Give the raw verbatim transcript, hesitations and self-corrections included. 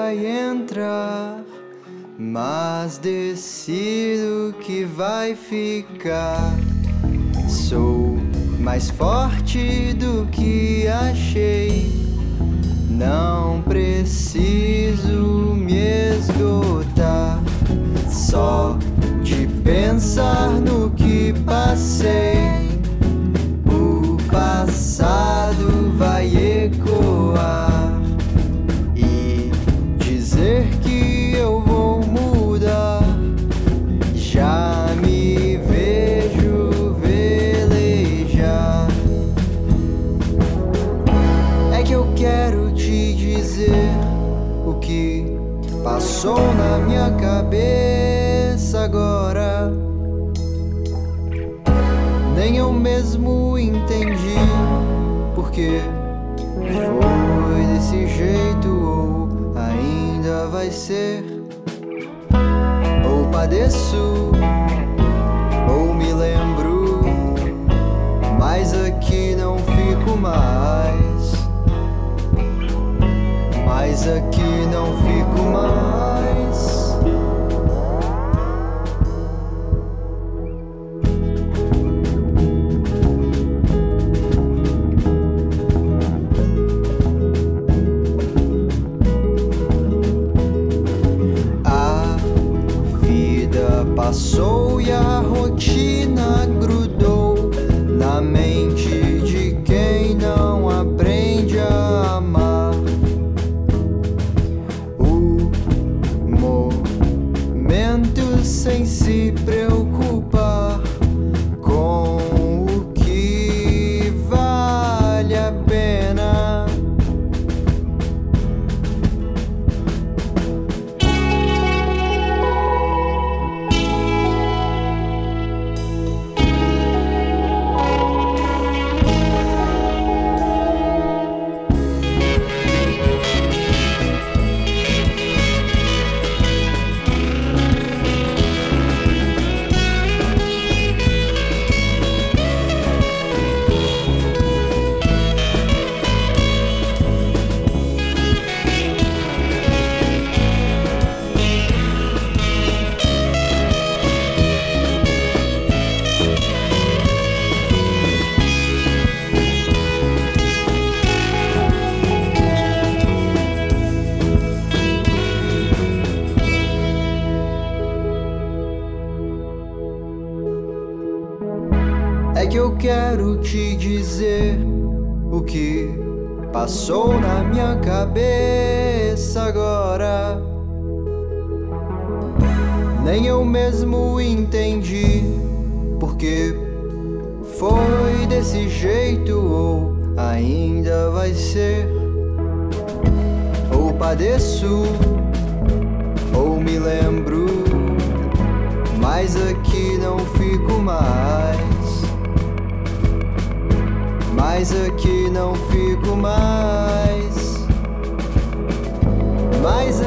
vai entrar, mas decido que vai ficar. Sou mais forte do que achei, não preciso me esgotar. Só de pensar no que passei, o passado vai ecoar e dizer que eu vou mudar. Já me vejo velejar. É que eu quero te dizer o que passou na minha cabeça agora. Nem eu mesmo entendi porque foi desse jeito, ou ainda vai ser. Ou padeço, ou me lembro, mas aqui não fico mais. Mas aqui não fico mais. Passou e a rotina grudou na mente de quem não aprende a amar. O momento sem se preocupar com o que vale a pena. É que eu quero te dizer o que passou na minha cabeça agora. Nem eu mesmo entendi porque foi desse jeito, ou ainda vai ser. Ou padeço, ou me lembro, mas aqui não fico mais. Mas aqui não fico mais. Mas